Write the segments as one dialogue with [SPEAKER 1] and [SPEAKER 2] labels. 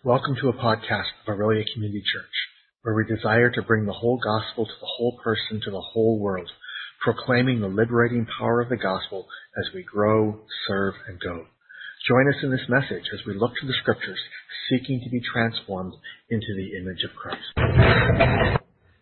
[SPEAKER 1] Welcome to a podcast of Aurelia Community Church, where we desire to bring the whole gospel to the whole person, to the whole world, proclaiming the liberating power of the gospel as we grow, serve, and go. Join us in this message as we look to the scriptures, seeking to be transformed into the image of Christ.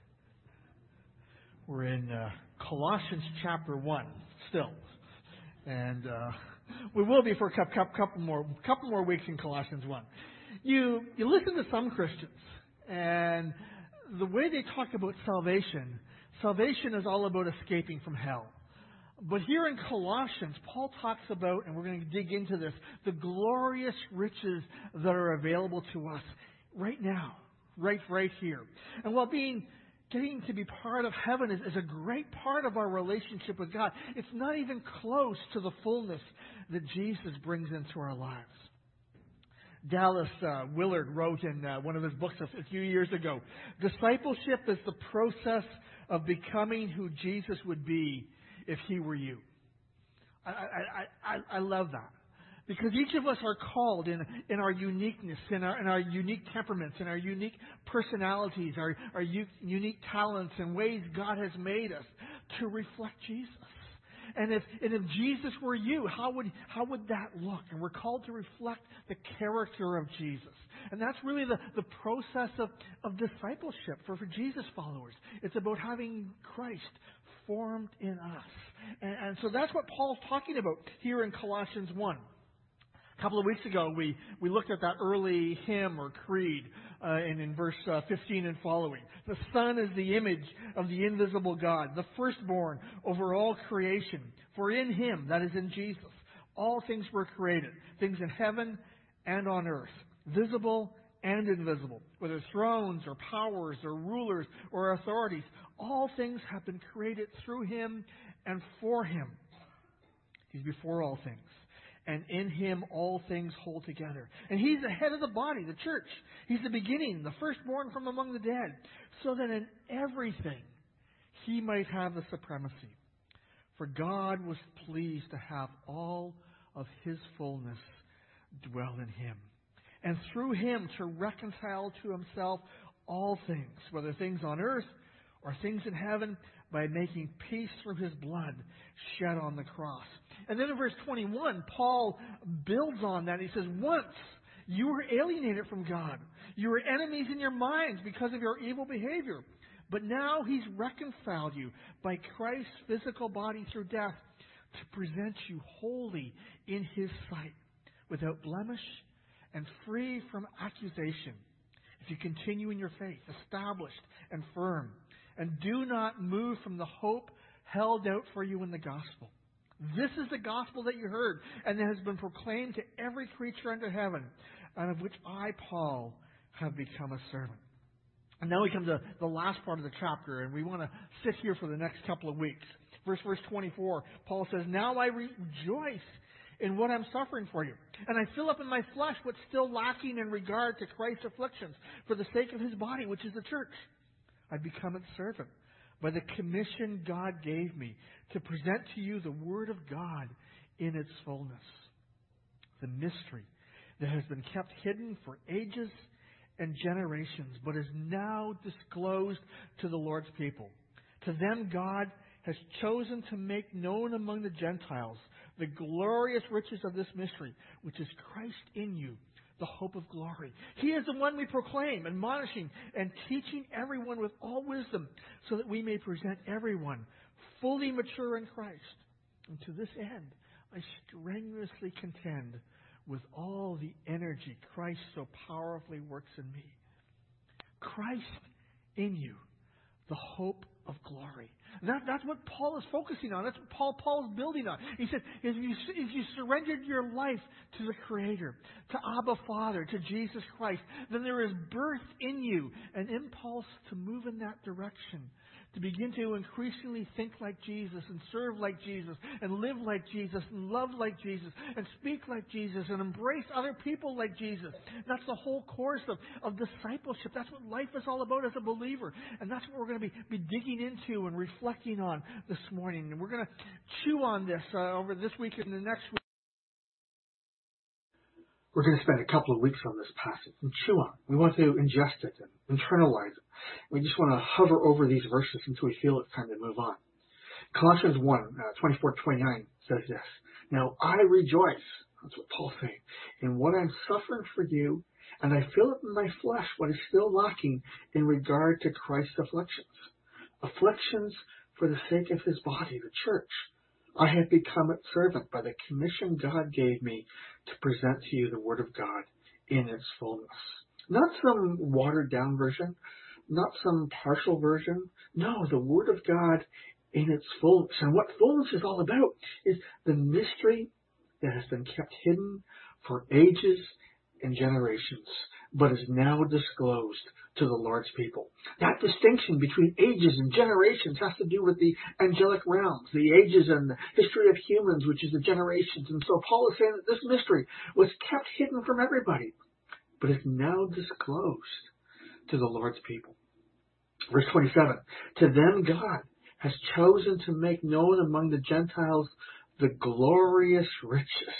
[SPEAKER 2] We're in Colossians chapter 1 still. And we will be for a couple more weeks in Colossians 1. You listen to some Christians, and the way they talk about salvation is all about escaping from hell. But here in Colossians, Paul talks about, and we're going to dig into this, the glorious riches that are available to us right now, right here. And while getting to be part of heaven is a great part of our relationship with God, it's not even close to the fullness that Jesus brings into our lives. Dallas Willard wrote in one of his books a few years ago, discipleship is the process of becoming who Jesus would be if he were you. I love that. Because each of us are called in our uniqueness, in our unique temperaments, in our unique personalities, our unique talents and ways God has made us to reflect Jesus. And if Jesus were you, how would that look? And we're called to reflect the character of Jesus. And that's really the process of discipleship for Jesus followers. It's about having Christ formed in us. And so that's what Paul's talking about here in Colossians 1. A couple of weeks ago, we looked at that early hymn or creed in verse 15 and following. The Son is the image of the invisible God, the firstborn over all creation. For in Him, that is in Jesus, all things were created, things in heaven and on earth, visible and invisible, whether thrones or powers or rulers or authorities. All things have been created through Him and for Him. He's before all things. And in Him all things hold together. And He's the head of the body, the church. He's the beginning, the firstborn from among the dead, so that in everything He might have the supremacy. For God was pleased to have all of His fullness dwell in Him, and through Him to reconcile to Himself all things, whether things on earth or things in heaven, by making peace through His blood shed on the cross. And then in verse 21, Paul builds on that. He says, once you were alienated from God. You were enemies in your minds because of your evil behavior. But now He's reconciled you by Christ's physical body through death to present you holy in His sight, without blemish and free from accusation. If you continue in your faith, established and firm, and do not move from the hope held out for you in the gospel. This is the gospel that you heard, and that has been proclaimed to every creature under heaven, and of which I, Paul, have become a servant. And now we come to the last part of the chapter, and we want to sit here for the next couple of weeks. Verse 24, Paul says, now I rejoice in what I'm suffering for you, and I fill up in my flesh what's still lacking in regard to Christ's afflictions for the sake of His body, which is the church. I've become its servant by the commission God gave me to present to you the Word of God in its fullness. The mystery that has been kept hidden for ages and generations, but is now disclosed to the Lord's people. To them God has chosen to make known among the Gentiles the glorious riches of this mystery, which is Christ in you, the hope of glory. He is the one we proclaim, admonishing and teaching everyone with all wisdom, so that we may present everyone fully mature in Christ. And to this end, I strenuously contend with all the energy Christ so powerfully works in me. Christ in you, the hope of glory. That's what Paul is focusing on. That's what Paul's building on. He said, if you surrendered your life to the Creator, to Abba Father, to Jesus Christ, then there is birth in you an impulse to move in that direction, to begin to increasingly think like Jesus and serve like Jesus and live like Jesus and love like Jesus and speak like Jesus and embrace other people like Jesus. That's the whole course of discipleship. That's what life is all about as a believer. And that's what we're going to be digging into and reflecting on this morning. And we're going to chew on this over this week and the next week.
[SPEAKER 3] We're going to spend a couple of weeks on this passage and chew on it. We want to ingest it and internalize it. We just want to hover over these verses until we feel it's time to move on. Colossians 1:24-29 says this. Now I rejoice, that's what Paul's saying, in what I'm suffering for you, and I feel it in my flesh what is still lacking in regard to Christ's afflictions. Afflictions for the sake of his body, the church. I have become its servant by the commission God gave me to present to you the Word of God in its fullness. Not some watered down version, not some partial version. No, the Word of God in its fullness. And what fullness is all about is the mystery that has been kept hidden for ages and generations, but is now disclosed to the Lord's people. That distinction between ages and generations has to do with the angelic realms, the ages and the history of humans, which is the generations. And so Paul is saying that this mystery was kept hidden from everybody, but is now disclosed to the Lord's people. Verse 27, to them God has chosen to make known among the Gentiles the glorious riches.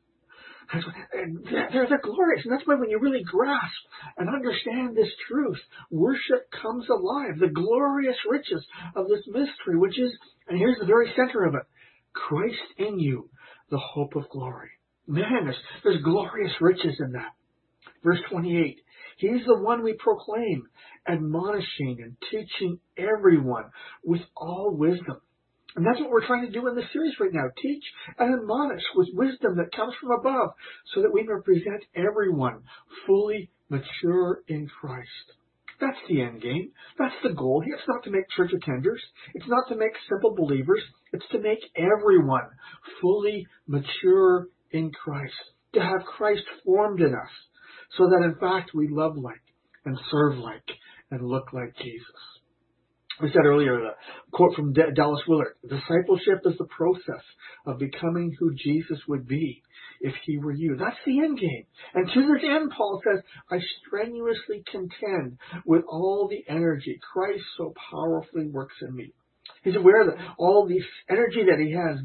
[SPEAKER 3] They're glorious, and that's why when you really grasp and understand this truth, worship comes alive. The glorious riches of this mystery, which is, and here's the very center of it, Christ in you, the hope of glory. Man, there's glorious riches in that. Verse 28, he's the one we proclaim, admonishing and teaching everyone with all wisdom. And that's what we're trying to do in this series right now. Teach and admonish with wisdom that comes from above so that we may present everyone fully mature in Christ. That's the end game. That's the goal. It's not to make church attenders. It's not to make simple believers. It's to make everyone fully mature in Christ. To have Christ formed in us so that in fact we love like and serve like and look like Jesus. We said earlier, a quote from Dallas Willard, discipleship is the process of becoming who Jesus would be if he were you. That's the end game. And to this end, Paul says, I strenuously contend with all the energy Christ so powerfully works in me. He's aware that all this energy that he has,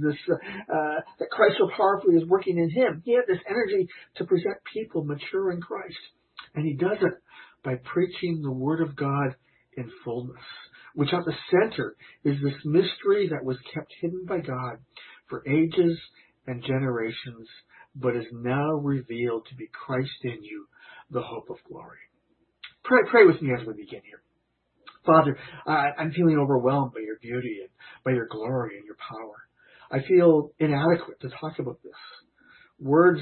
[SPEAKER 3] that Christ so powerfully is working in him, he had this energy to present people mature in Christ. And he does it by preaching the Word of God in fullness, which at the center is this mystery that was kept hidden by God for ages and generations, but is now revealed to be Christ in you, the hope of glory. Pray with me as we begin here. Father, I'm feeling overwhelmed by your beauty and by your glory and your power. I feel inadequate to talk about this. Words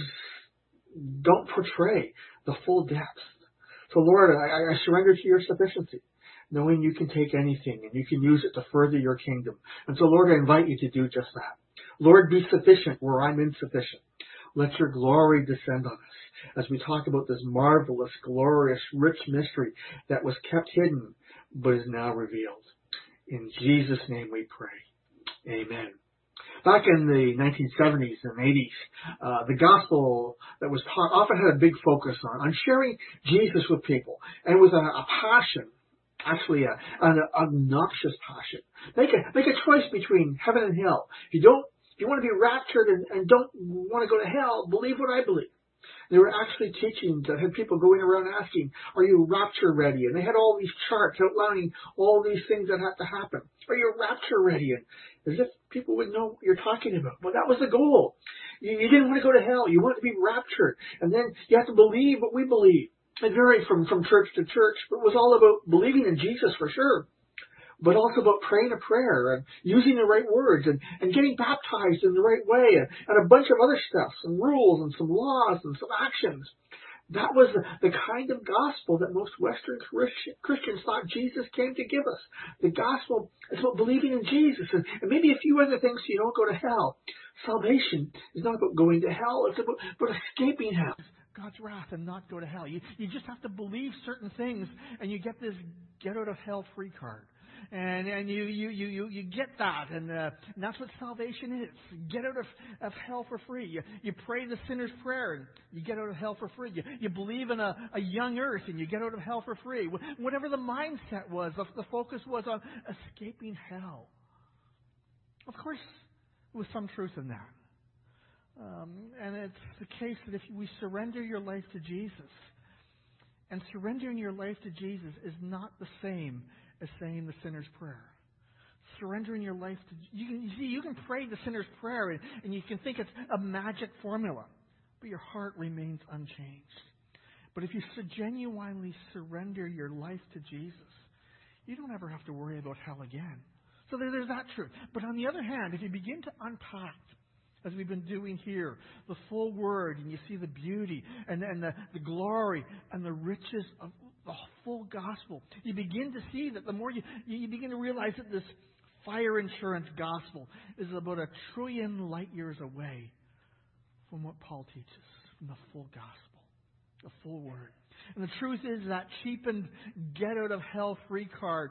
[SPEAKER 3] don't portray the full depth. So Lord, I surrender to your sufficiency, knowing you can take anything and you can use it to further your kingdom. And so, Lord, I invite you to do just that. Lord, be sufficient where I'm insufficient. Let your glory descend on us as we talk about this marvelous, glorious, rich mystery that was kept hidden but is now revealed. In Jesus' name we pray. Amen. Back in the 1970s and 80s, the gospel that was taught often had a big focus on sharing Jesus with people, and with a passion, actually an obnoxious passion. Make a choice between heaven and hell. If you want to be raptured and don't want to go to hell, believe what I believe. There were actually teachings that had people going around asking, are you rapture ready? And they had all these charts outlining all these things that had to happen. Are you rapture ready? And as if people would know what you're talking about. Well, that was the goal. You didn't want to go to hell. You wanted to be raptured. And then you have to believe what we believe. It varied from church to church, but it was all about believing in Jesus for sure, but also about praying a prayer and using the right words and getting baptized in the right way and a bunch of other stuff, some rules and some laws and some actions. That was the kind of gospel that most Western Christians thought Jesus came to give us. The gospel is about believing in Jesus and maybe a few other things so you don't go to hell. Salvation is not about going to hell. It's about escaping hell.
[SPEAKER 2] God's wrath and not go to hell. You just have to believe certain things and you get this get out of hell free card. And you get that, and that's what salvation is. Get out of hell for free. You pray the sinner's prayer, and you get out of hell for free. You believe in a young earth, and you get out of hell for free. Whatever the mindset was, the focus was on escaping hell. Of course, with some truth in that. And it's the case that if we surrender your life to Jesus, and surrendering your life to Jesus is not the same as saying the sinner's prayer. Surrendering your life to you can pray the sinner's prayer and you can think it's a magic formula, but your heart remains unchanged. But if you genuinely surrender your life to Jesus, you don't ever have to worry about hell again. So there's that truth. But on the other hand, if you begin to unpack, as we've been doing here, the full Word, and you see the beauty and the glory and the riches of the full gospel, you begin to see that the more you begin to realize that this fire insurance gospel is about 1 trillion light years away from what Paul teaches, from the full gospel, the full Word. And the truth is that cheapened get-out-of-hell-free card,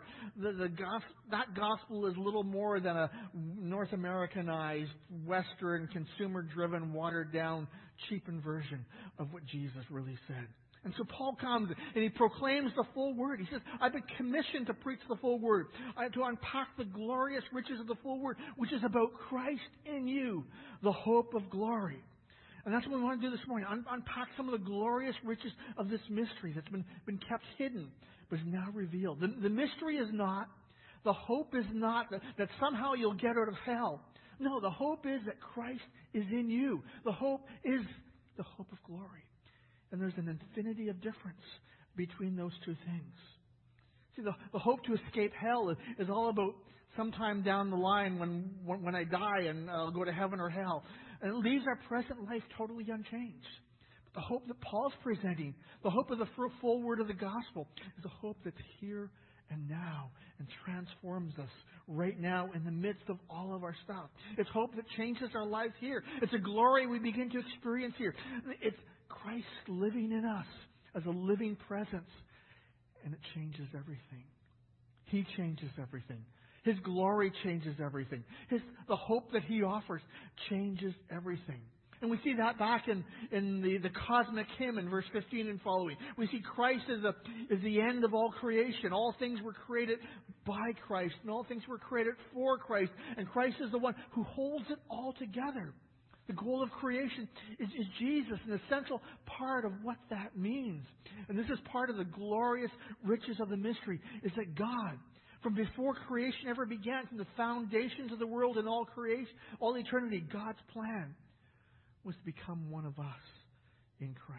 [SPEAKER 2] that gospel is little more than a North Americanized, Western, consumer-driven, watered-down, cheapened version of what Jesus really said. And so Paul comes and he proclaims the full Word. He says, I've been commissioned to preach the full Word, to unpack the glorious riches of the full Word, which is about Christ in you, the hope of glory. And that's what we want to do this morning, unpack some of the glorious riches of this mystery that's been kept hidden, but is now revealed. The mystery is not, the hope is not that somehow you'll get out of hell. No, the hope is that Christ is in you. The hope is the hope of glory. And there's an infinity of difference between those two things. See, the hope to escape hell is all about sometime down the line when I die and I'll go to heaven or hell. And it leaves our present life totally unchanged. But the hope that Paul's presenting, the hope of the full Word of the gospel, is a hope that's here and now and transforms us right now in the midst of all of our stuff. It's hope that changes our lives here. It's a glory we begin to experience here. It's Christ living in us as a living presence. And it changes everything. He changes everything. His glory changes everything. The hope that He offers changes everything. And we see that back in the cosmic hymn in verse 15 and following. We see Christ is the end of all creation. All things were created by Christ, and all things were created for Christ. And Christ is the one who holds it all together. The goal of creation is Jesus, an essential part of what that means. And this is part of the glorious riches of the mystery, is that God, from before creation ever began, from the foundations of the world and all creation, all eternity, God's plan was to become one of us in Christ.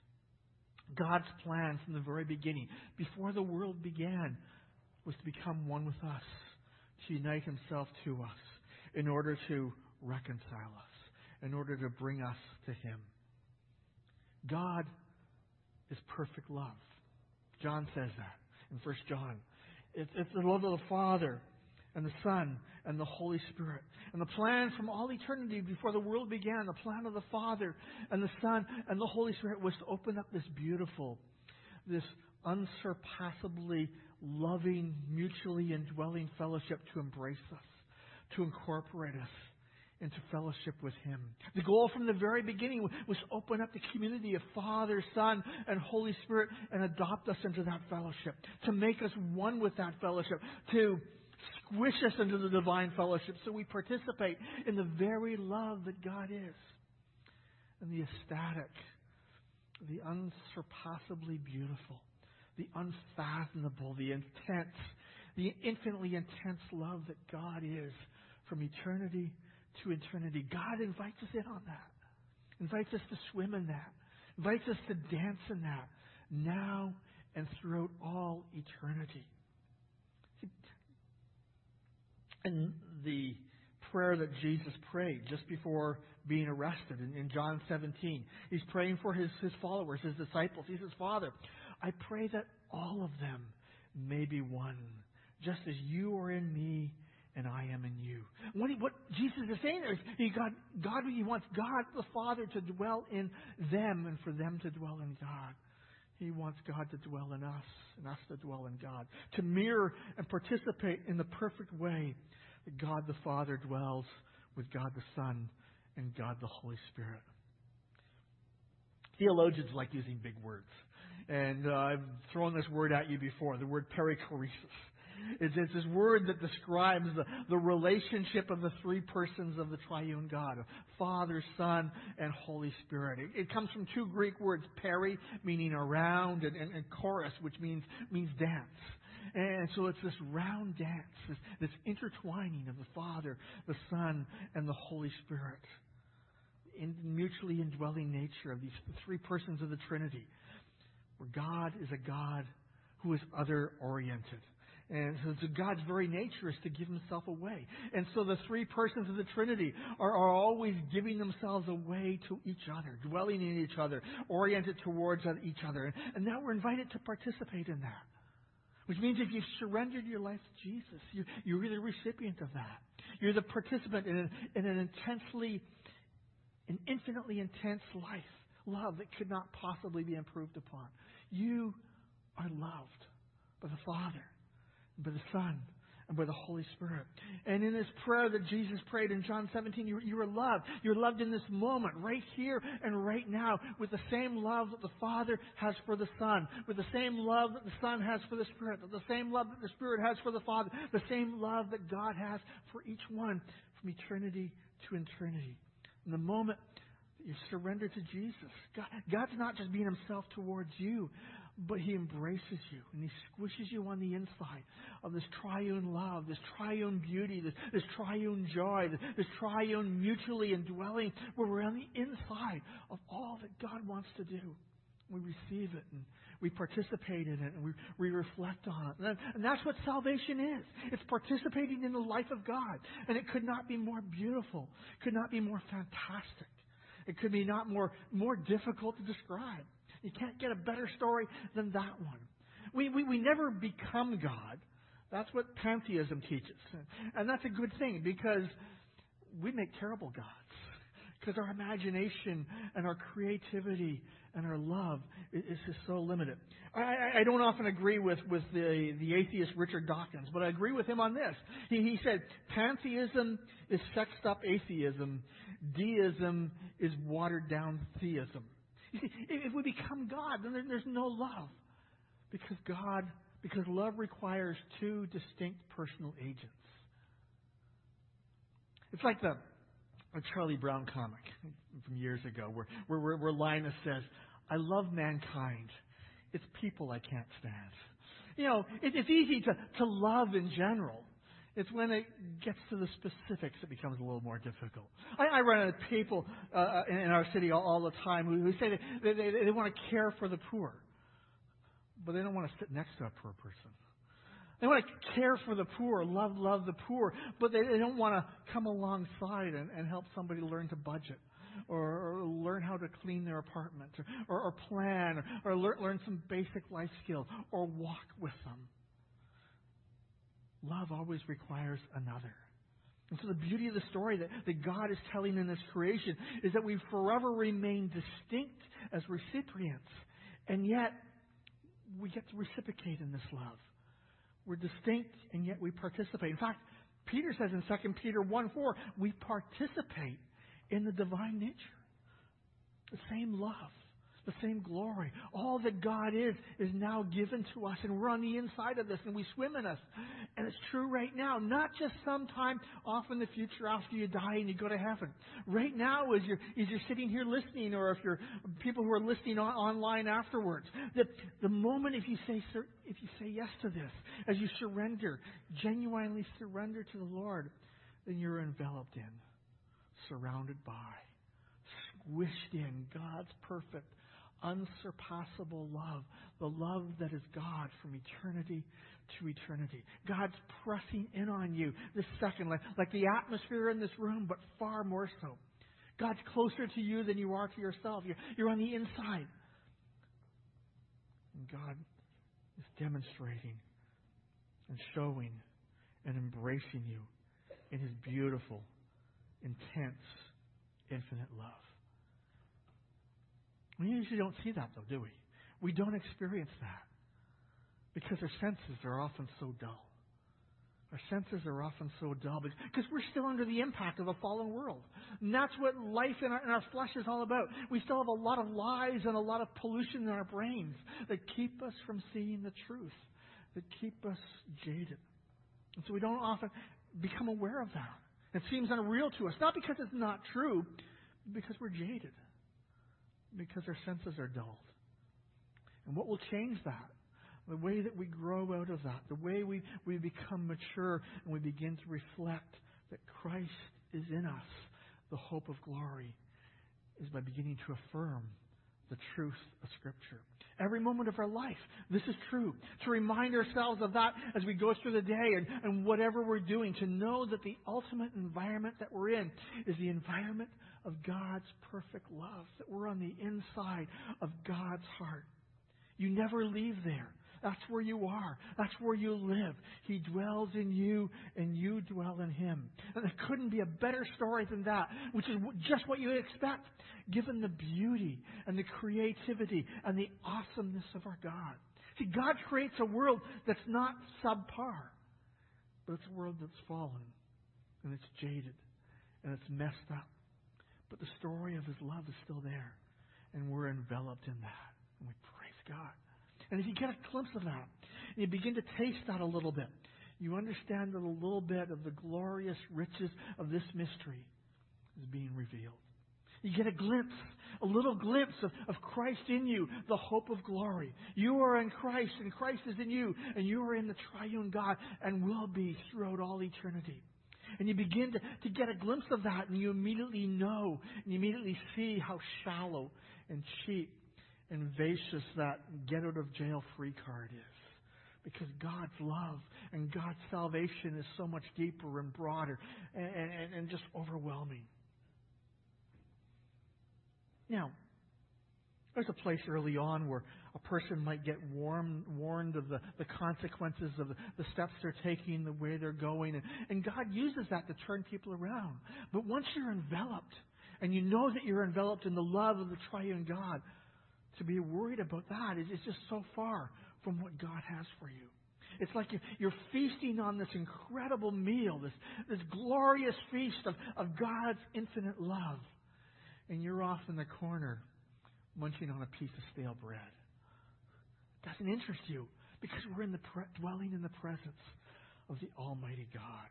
[SPEAKER 2] God's plan from the very beginning, before the world began, was to become one with us, to unite Himself to us, in order to reconcile us, in order to bring us to Him. God is perfect love. John says that in 1 John. It's the love of the Father and the Son and the Holy Spirit. And the plan from all eternity before the world began, the plan of the Father and the Son and the Holy Spirit was to open up this beautiful, this unsurpassably loving, mutually indwelling fellowship to embrace us, to incorporate us into fellowship with Him. The goal from the very beginning was to open up the community of Father, Son, and Holy Spirit and adopt us into that fellowship, to make us one with that fellowship, to squish us into the divine fellowship so we participate in the very love that God is. And the ecstatic, the unsurpassably beautiful, the unfathomable, the intense, the infinitely intense love that God is from eternity to eternity. God invites us in on that. Invites us to swim in that. Invites us to dance in that. Now and throughout all eternity. And the prayer that Jesus prayed just before being arrested in John 17, He's praying for His followers, His disciples. He says, Father, I pray that all of them may be one, just as You are in me and I am in You. What Jesus is saying there is He wants God the Father to dwell in them and for them to dwell in God. He wants God to dwell in us and us to dwell in God. To mirror and participate in the perfect way that God the Father dwells with God the Son and God the Holy Spirit. Theologians like using big words. And I've thrown this word at you before, the word perichoresis. It's this word that describes the relationship of the three persons of the triune God, Father, Son, and Holy Spirit. It comes from two Greek words, peri, meaning around, and chorus, which means dance. And so it's this round dance, this intertwining of the Father, the Son, and the Holy Spirit. In mutually indwelling nature of these three persons of the Trinity, where God is a God who is other-oriented. And so God's very nature is to give himself away. And so the three persons of the Trinity are always giving themselves away to each other, dwelling in each other, oriented towards each other. And now we're invited to participate in that. Which means if you've surrendered your life to Jesus, you're the recipient of that. You're the participant in an infinitely intense love that could not possibly be improved upon. You are loved by the Father, by the Son, and by the Holy Spirit. And in this prayer that Jesus prayed in John 17, you are loved. You're loved in this moment, right here and right now, with the same love that the Father has for the Son, with the same love that the Son has for the Spirit, the same love that the Spirit has for the Father, the same love that God has for each one from eternity to eternity. In the moment that you surrender to Jesus, God's not just being himself towards you, but he embraces you and he squishes you on the inside of this triune love, this triune beauty, this triune joy, this triune mutually indwelling, where we're on the inside of all that God wants to do. We receive it and we participate in it and we reflect on it. And that's what salvation is. It's participating in the life of God. And it could not be more beautiful, could not be more fantastic. It could be not more difficult to describe. You can't get a better story than that one. We never become God. That's what pantheism teaches. And that's a good thing because we make terrible gods. Because our imagination and our creativity and our love is just so limited. I don't often agree with the atheist Richard Dawkins, but I agree with him on this. He said, pantheism is sexed up atheism. Deism is watered down theism. You see, if we become God, then there's no love. Because love requires two distinct personal agents. It's like a Charlie Brown comic from years ago where Linus says, I love mankind. It's people I can't stand. You know, it's easy to love in general. It's when it gets to the specifics it becomes a little more difficult. I run into people in our city all the time who say they want to care for the poor, but they don't want to sit next to a poor person. They want to care for the poor, love the poor, but they don't want to come alongside and help somebody learn to budget or learn how to clean their apartment or plan or learn some basic life skills or walk with them. Love always requires another. And so the beauty of the story that God is telling in this creation is that we forever remain distinct as recipients, and yet we get to reciprocate in this love. We're distinct, and yet we participate. In fact, Peter says in 2 Peter 1:4, we participate in the divine nature. The same love, the same glory. All that God is now given to us, and we're on the inside of this, and we swim in us. And it's true right now, not just sometime off in the future after you die and you go to heaven. Right now, as you're sitting here listening, or if you're people who are listening online afterwards, the moment if you say yes to this, as you genuinely surrender to the Lord, then you're enveloped in, surrounded by, squished in God's perfect, unsurpassable love, the love that is God from eternity to eternity. God's pressing in on you this second, like the atmosphere in this room, but far more so. God's closer to you than you are to yourself. You're on the inside. And God is demonstrating and showing and embracing you in His beautiful, intense, infinite love. We usually don't see that, though, do we? We don't experience that because our senses are often so dull. Our senses are often so dull because we're still under the impact of a fallen world. And that's what life in our flesh is all about. We still have a lot of lies and a lot of pollution in our brains that keep us from seeing the truth, that keep us jaded. And so we don't often become aware of that. It seems unreal to us, not because it's not true, but because we're jaded, because our senses are dulled. And what will change that? The way that we grow out of that, the way we become mature and we begin to reflect that Christ is in us, the hope of glory, is by beginning to affirm the truth of Scripture. Every moment of our life, this is true. To remind ourselves of that as we go through the day and whatever we're doing, to know that the ultimate environment that we're in is the environment of God's perfect love, that we're on the inside of God's heart. You never leave there. That's where you are. That's where you live. He dwells in you and you dwell in Him. And there couldn't be a better story than that, which is just what you expect, given the beauty and the creativity and the awesomeness of our God. See, God creates a world that's not subpar, but it's a world that's fallen and it's jaded and it's messed up. But the story of His love is still there, and we're enveloped in that. And we praise God. And if you get a glimpse of that, and you begin to taste that a little bit, you understand that a little bit of the glorious riches of this mystery is being revealed. You get a little glimpse of Christ in you, the hope of glory. You are in Christ, and Christ is in you, and you are in the triune God, and will be throughout all eternity. And you begin to get a glimpse of that, and you immediately know, and you immediately see how shallow and cheap and vicious that get-out-of-jail-free card is. Because God's love and God's salvation is so much deeper and broader and just overwhelming. Now, there's a place early on where a person might get warned of the consequences of the steps they're taking, the way they're going. And God uses that to turn people around. But once you're enveloped, and you know that you're enveloped in the love of the triune God, to be worried about that is just so far from what God has for you. It's like you're feasting on this incredible meal, this glorious feast of God's infinite love. And you're off in the corner munching on a piece of stale bread. It doesn't interest you because we're dwelling in the presence of the Almighty God.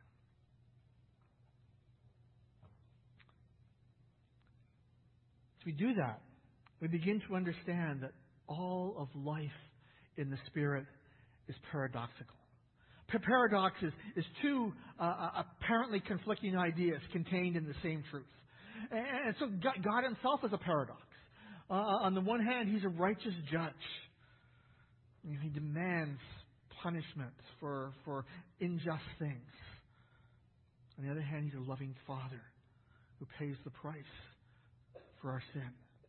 [SPEAKER 2] As we do that, we begin to understand that all of life in the Spirit is paradoxical. Paradox is two apparently conflicting ideas contained in the same truth. And so God Himself is a paradox. On the one hand, He's a righteous judge. He demands punishment for unjust things. On the other hand, He's a loving Father who pays the price for our sin.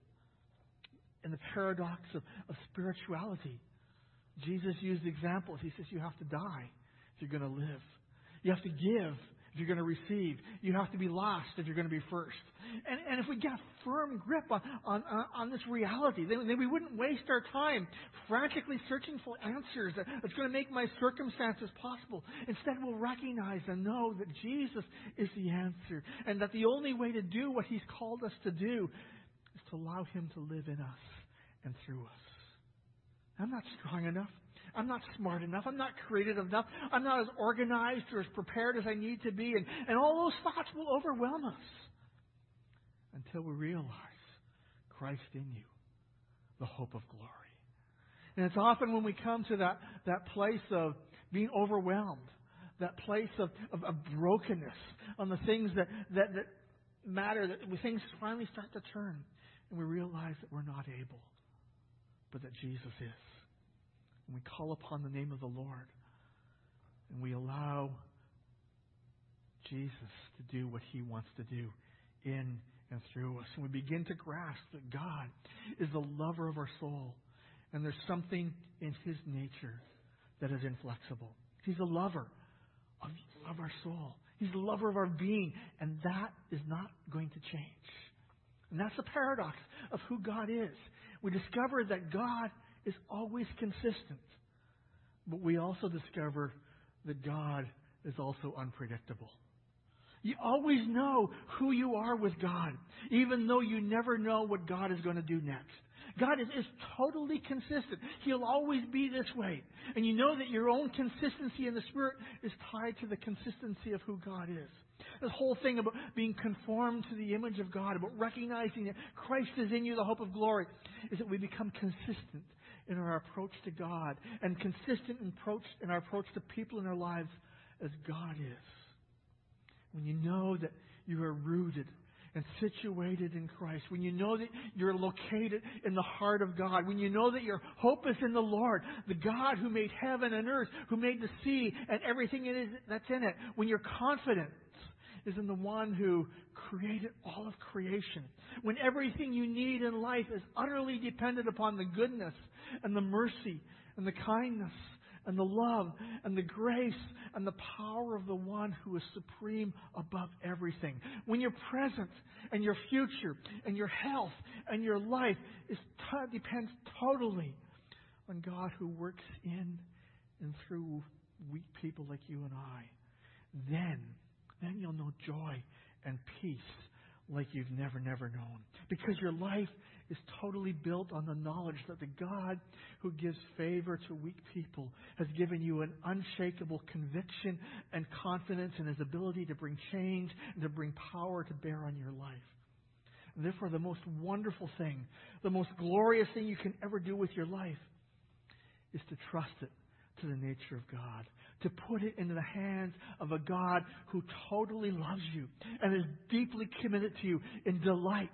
[SPEAKER 2] And the paradox of spirituality. Jesus used examples. He says you have to die if you're going to live. You have to give if you're going to receive. You have to be last if you're going to be first. And if we get a firm grip on this reality, then we wouldn't waste our time frantically searching for answers that's going to make my circumstances possible. Instead, we'll recognize and know that Jesus is the answer, and that the only way to do what He's called us to do is to allow Him to live in us and through us. I'm not strong enough. I'm not smart enough. I'm not creative enough. I'm not as organized or as prepared as I need to be. And all those thoughts will overwhelm us until we realize Christ in you, the hope of glory. And it's often when we come to that place of being overwhelmed, that place of brokenness on the things that matter, that things finally start to turn, and we realize that we're not able, but that Jesus is. And we call upon the name of the Lord, and we allow Jesus to do what He wants to do in and through us. And we begin to grasp that God is the lover of our soul, and there's something in His nature that is inflexible. He's a lover of our soul. He's the lover of our being, and that is not going to change. And that's the paradox of who God is. We discover that God is always consistent, but we also discover that God is also unpredictable. You always know who you are with God, even though you never know what God is going to do next. God is totally consistent. He'll always be this way. And you know that your own consistency in the Spirit is tied to the consistency of who God is. This whole thing about being conformed to the image of God, about recognizing that Christ is in you, the hope of glory, is that we become consistent in our approach to God and consistent in our approach to people in our lives as God is. When you know that you are rooted and situated in Christ, when you know that you're located in the heart of God, when you know that your hope is in the Lord, the God who made heaven and earth, who made the sea and everything it is that's in it, when your confidence is in the one who created all of creation, when everything you need in life is utterly dependent upon the goodness and the mercy and the kindness and the love and the grace and the power of the one who is supreme above everything. When your present and your future and your health and your life depends totally on God who works in and through weak people like you and I, then you'll know joy and peace like you've never known. Because your life is totally built on the knowledge that the God who gives favor to weak people has given you an unshakable conviction and confidence in His ability to bring change and to bring power to bear on your life. And therefore, the most wonderful thing, the most glorious thing you can ever do with your life is to trust it to the nature of God, to put it into the hands of a God who totally loves you and is deeply committed to you and delights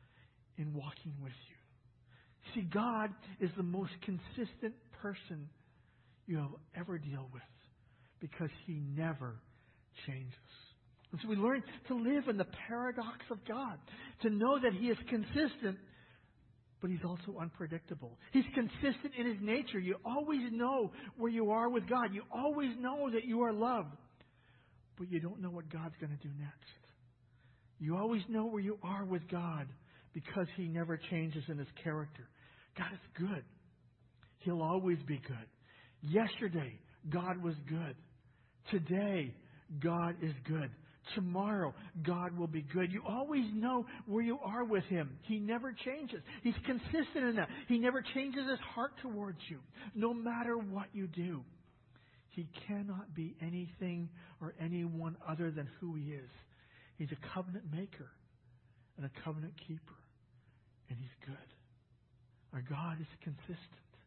[SPEAKER 2] in walking with you. See, God is the most consistent person you have ever dealt with because He never changes. And so we learn to live in the paradox of God, to know that He is consistent, but He's also unpredictable. He's consistent in His nature. You always know where you are with God. You always know that you are loved, but you don't know what God's going to do next. You always know where you are with God because He never changes in His character. God is good. He'll always be good. Yesterday, God was good. Today, God is good. Tomorrow, God will be good. You always know where you are with Him. He never changes. He's consistent in that. He never changes His heart towards you, no matter what you do. He cannot be anything or anyone other than who He is. He's a covenant maker and a covenant keeper, and He's good. Our God is consistent,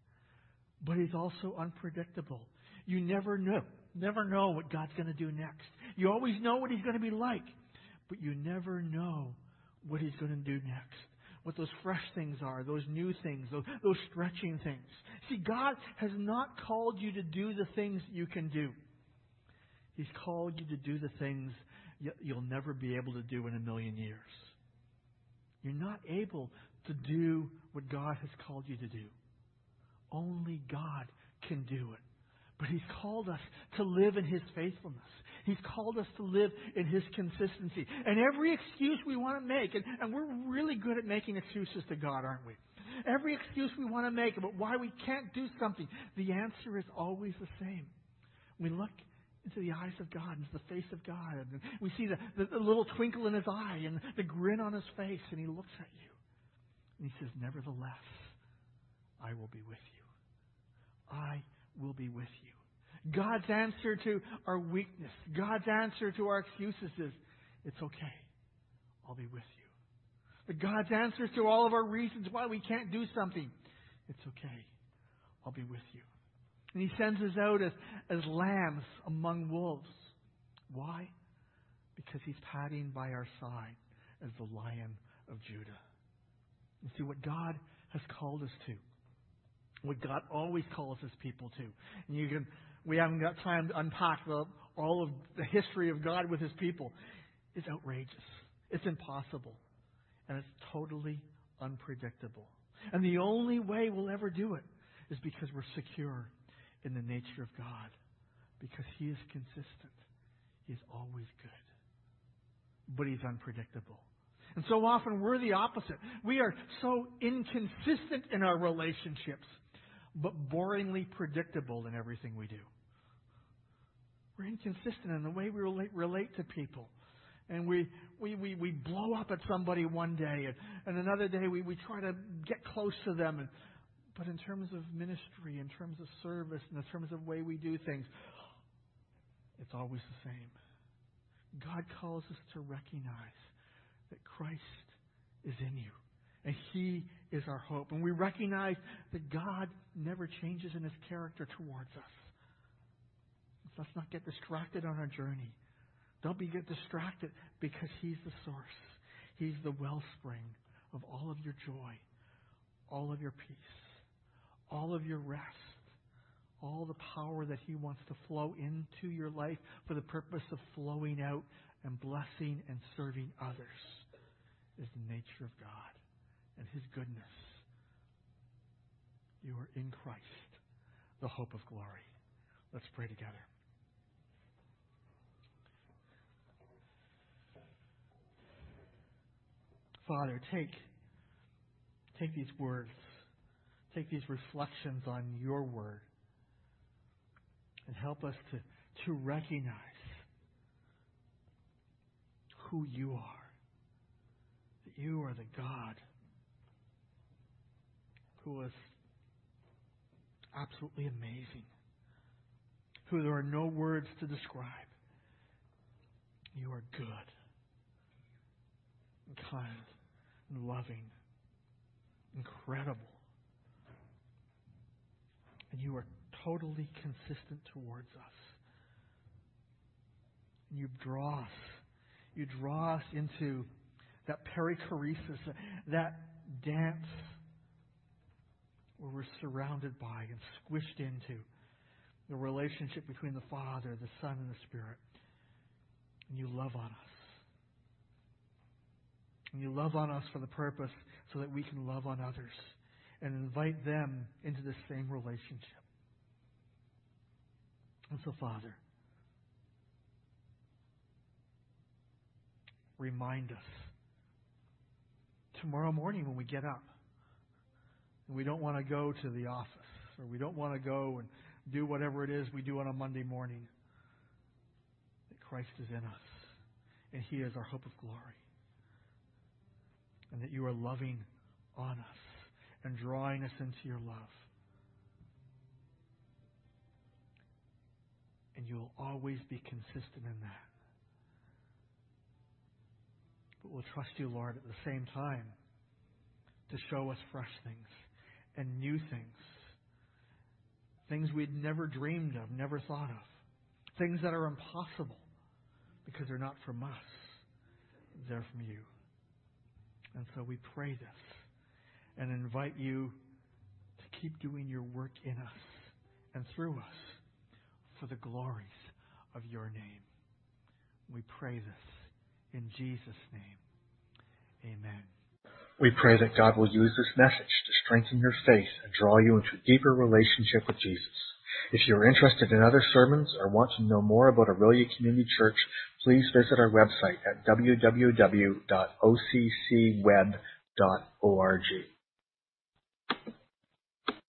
[SPEAKER 2] but He's also unpredictable. You never know what God's going to do next. You always know what He's going to be like, but you never know what He's going to do next. What those fresh things are, those new things, those stretching things. See, God has not called you to do the things you can do. He's called you to do the things you'll never be able to do in a million years. You're not able to do what God has called you to do. Only God can do it. But He's called us to live in His faithfulness. He's called us to live in His consistency. And every excuse we want to make, and we're really good at making excuses to God, aren't we? Every excuse we want to make about why we can't do something, the answer is always the same. We look into the eyes of God, into the face of God, and we see the little twinkle in His eye and the grin on His face, and He looks at you. And He says, nevertheless, I will be with you. I will be with you. God's answer to our weakness, God's answer to our excuses is, it's okay. I'll be with you. But God's answer to all of our reasons why we can't do something, it's okay. I'll be with you. And He sends us out as lambs among wolves. Why? Because He's padding by our side as the Lion of Judah. You see, what God has called us to, what God always calls His people to. And we haven't got time to unpack all of the history of God with His people. It's outrageous. It's impossible. And it's totally unpredictable. And the only way we'll ever do it is because we're secure in the nature of God. Because He is consistent. He is always good. But He's unpredictable. And so often we're the opposite. We are so inconsistent in our relationships, but boringly predictable in everything we do. We're inconsistent in the way we relate to people. And we blow up at somebody one day, and another day we try to get close to them. But in terms of ministry, in terms of service, in terms of way we do things, it's always the same. God calls us to recognize that Christ is in you, and He is our hope. And we recognize that God never changes in His character towards us. Let's not get distracted on our journey. Don't get distracted, because He's the source. He's the wellspring of all of your joy, all of your peace, all of your rest, all the power that He wants to flow into your life for the purpose of flowing out and blessing and serving others is the nature of God and His goodness. You are in Christ, the hope of glory. Let's pray together. Father, take these words, take these reflections on your word, and help us to recognize who you are. That you are the God who is absolutely amazing, who there are no words to describe. You are good and kind and loving, incredible. And you are totally consistent towards us. And you draw us into that perichoresis, that dance where we're surrounded by and squished into the relationship between the Father, the Son, and the Spirit. And you love on us. And you love on us for the purpose so that we can love on others and invite them into the same relationship. And so, Father, remind us tomorrow morning when we get up and we don't want to go to the office, or we don't want to go and do whatever it is we do on a Monday morning, that Christ is in us and He is our hope of glory. And that you are loving on us and drawing us into your love. And you will always be consistent in that. But we'll trust you, Lord, at the same time to show us fresh things and new things. Things we'd never dreamed of, never thought of. Things that are impossible because they're not from us. They're from you. And so we pray this and invite you to keep doing your work in us and through us for the glories of your name. We pray this in Jesus' name. Amen.
[SPEAKER 1] We pray that God will use this message to strengthen your faith and draw you into a deeper relationship with Jesus. If you are interested in other sermons or want to know more about Aurelia Community Church, please visit our website at www.occweb.org.